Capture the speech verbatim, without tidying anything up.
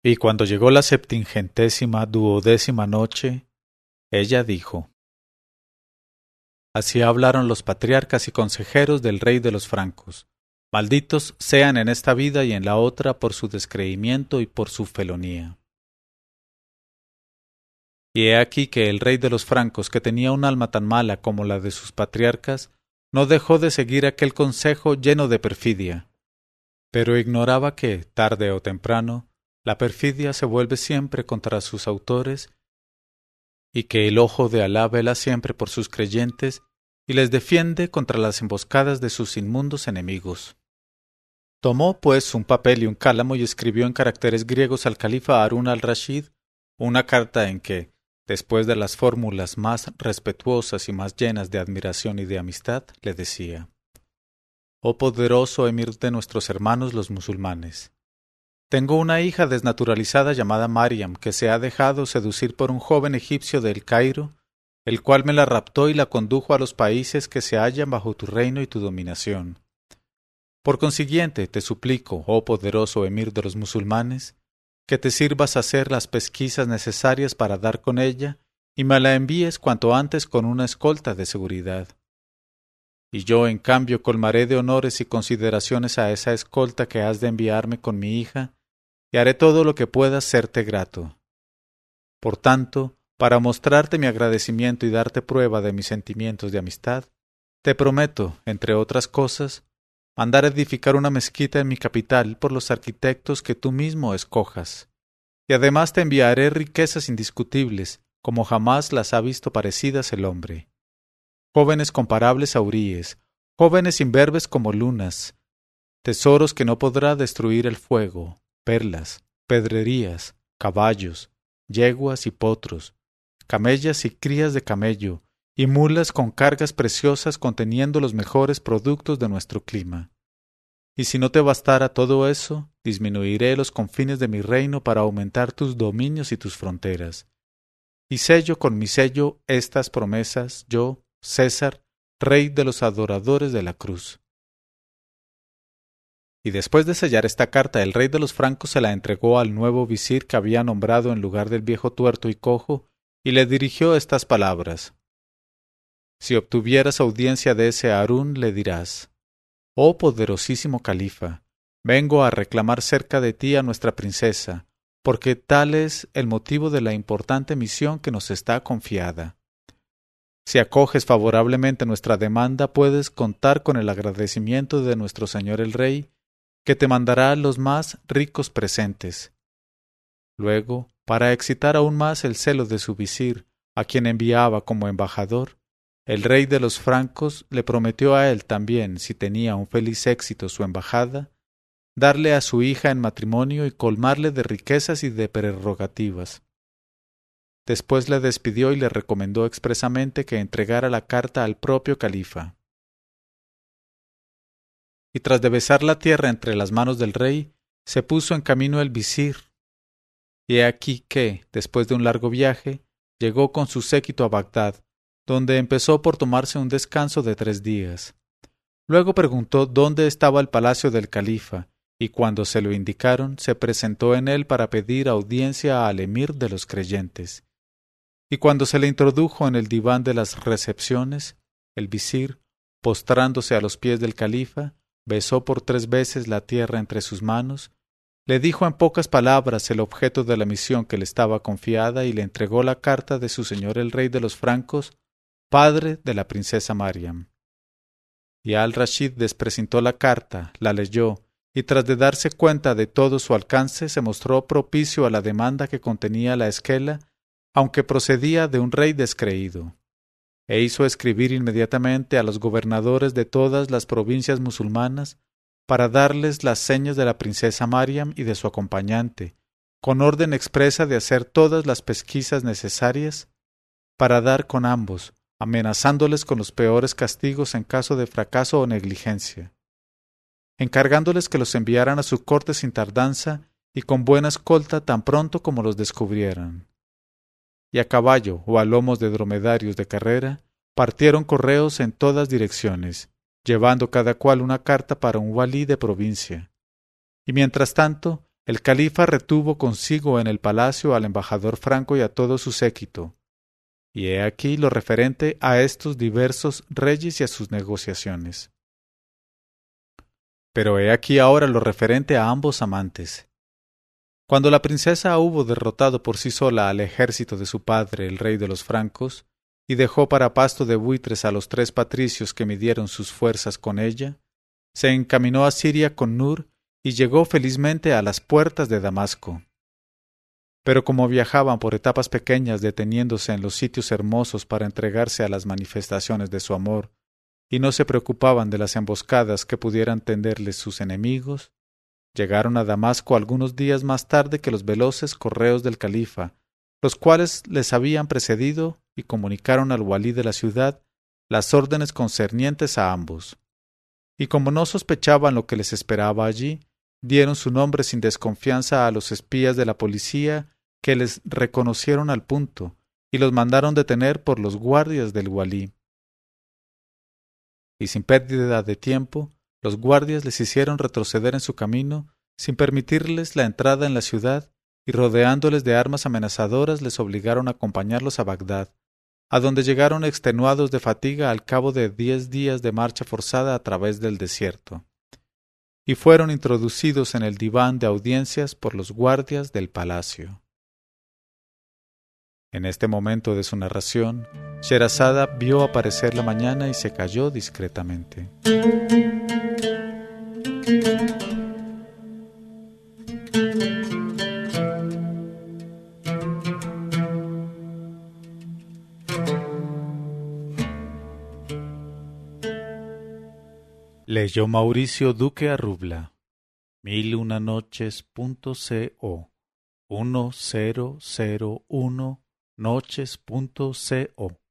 Y cuando llegó la septingentésima duodécima noche, ella dijo: Así hablaron los patriarcas y consejeros del rey de los francos. Malditos sean en esta vida y en la otra por su descreimiento y por su felonía. Y he aquí que el rey de los francos, que tenía un alma tan mala como la de sus patriarcas, no dejó de seguir aquel consejo lleno de perfidia, pero ignoraba que, tarde o temprano, la perfidia se vuelve siempre contra sus autores, y que el ojo de Alá vela siempre por sus creyentes y les defiende contra las emboscadas de sus inmundos enemigos. Tomó, pues, un papel y un cálamo y escribió en caracteres griegos al califa Harún al-Rashid una carta en que, después de las fórmulas más respetuosas y más llenas de admiración y de amistad, le decía: Oh poderoso emir de nuestros hermanos los musulmanes, tengo una hija desnaturalizada llamada Mariam, que se ha dejado seducir por un joven egipcio del Cairo, el cual me la raptó y la condujo a los países que se hallan bajo tu reino y tu dominación. Por consiguiente, te suplico, oh poderoso emir de los musulmanes, que te sirvas hacer las pesquisas necesarias para dar con ella, y me la envíes cuanto antes con una escolta de seguridad. Y yo, en cambio, colmaré de honores y consideraciones a esa escolta que has de enviarme con mi hija, y haré todo lo que pueda serte grato. Por tanto, para mostrarte mi agradecimiento y darte prueba de mis sentimientos de amistad, te prometo, entre otras cosas, mandar edificar una mezquita en mi capital por los arquitectos que tú mismo escojas, y además te enviaré riquezas indiscutibles, como jamás las ha visto parecidas el hombre. Jóvenes comparables a huríes, jóvenes imberbes como lunas, tesoros que no podrá destruir el fuego, perlas, pedrerías, caballos, yeguas y potros, camellas y crías de camello, y mulas con cargas preciosas conteniendo los mejores productos de nuestro clima. Y si no te bastara todo eso, disminuiré los confines de mi reino para aumentar tus dominios y tus fronteras. Y sello con mi sello estas promesas, yo, César, rey de los adoradores de la cruz. Y después de sellar esta carta, el rey de los francos se la entregó al nuevo visir que había nombrado en lugar del viejo tuerto y cojo, y le dirigió estas palabras: Si obtuvieras audiencia de ese Harún, le dirás: Oh poderosísimo califa, vengo a reclamar cerca de ti a nuestra princesa, porque tal es el motivo de la importante misión que nos está confiada. Si acoges favorablemente nuestra demanda, puedes contar con el agradecimiento de nuestro señor el rey, que te mandará los más ricos presentes. Luego, para excitar aún más el celo de su visir, a quien enviaba como embajador, el rey de los francos le prometió a él también, si tenía un feliz éxito su embajada, darle a su hija en matrimonio y colmarle de riquezas y de prerrogativas. Después le despidió y le recomendó expresamente que entregara la carta al propio califa. Y tras de besar la tierra entre las manos del rey, se puso en camino el visir. Y he aquí que, después de un largo viaje, llegó con su séquito a Bagdad, donde empezó por tomarse un descanso de tres días. Luego preguntó dónde estaba el palacio del califa, y cuando se lo indicaron, se presentó en él para pedir audiencia al emir de los creyentes. Y cuando se le introdujo en el diván de las recepciones, el visir, postrándose a los pies del califa, besó por tres veces la tierra entre sus manos, le dijo en pocas palabras el objeto de la misión que le estaba confiada y le entregó la carta de su señor el rey de los francos, padre de la princesa Mariam. Y al-Rashid desprecintó la carta, la leyó, y tras de darse cuenta de todo su alcance, se mostró propicio a la demanda que contenía la esquela, aunque procedía de un rey descreído. E hizo escribir inmediatamente a los gobernadores de todas las provincias musulmanas para darles las señas de la princesa Mariam y de su acompañante, con orden expresa de hacer todas las pesquisas necesarias para dar con ambos, amenazándoles con los peores castigos en caso de fracaso o negligencia, encargándoles que los enviaran a su corte sin tardanza y con buena escolta tan pronto como los descubrieran. Y a caballo o a lomos de dromedarios de carrera, partieron correos en todas direcciones, llevando cada cual una carta para un walí de provincia. Y mientras tanto, el califa retuvo consigo en el palacio al embajador franco y a todo su séquito. Y he aquí lo referente a estos diversos reyes y a sus negociaciones. Pero he aquí ahora lo referente a ambos amantes. Cuando la princesa hubo derrotado por sí sola al ejército de su padre, el rey de los francos, y dejó para pasto de buitres a los tres patricios que midieron sus fuerzas con ella, se encaminó a Siria con Nur y llegó felizmente a las puertas de Damasco. Pero como viajaban por etapas pequeñas deteniéndose en los sitios hermosos para entregarse a las manifestaciones de su amor, y no se preocupaban de las emboscadas que pudieran tenderles sus enemigos, llegaron a Damasco algunos días más tarde que los veloces correos del califa, los cuales les habían precedido y comunicaron al walí de la ciudad las órdenes concernientes a ambos. Y como no sospechaban lo que les esperaba allí, dieron su nombre sin desconfianza a los espías de la policía que les reconocieron al punto y los mandaron detener por los guardias del walí. Y sin pérdida de tiempo, los guardias les hicieron retroceder en su camino, sin permitirles la entrada en la ciudad, y rodeándoles de armas amenazadoras les obligaron a acompañarlos a Bagdad, a donde llegaron extenuados de fatiga al cabo de diez días de marcha forzada a través del desierto, y fueron introducidos en el diván de audiencias por los guardias del palacio. En este momento de su narración, Sherazada vio aparecer la mañana y se calló discretamente. Leyó Mauricio Duque Arrubla. Mil una noches punto co. uno cero cero uno noches punto co.